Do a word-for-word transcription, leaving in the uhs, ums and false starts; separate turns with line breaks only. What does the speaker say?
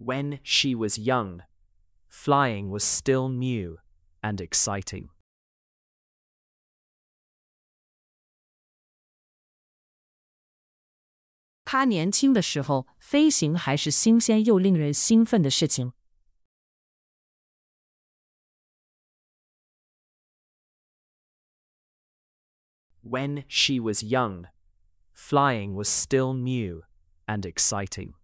When she was young, flying was still new and exciting.
他年轻的时候，飞行还是新鲜又令人兴奋的事情。
When she was young, flying was still new and exciting.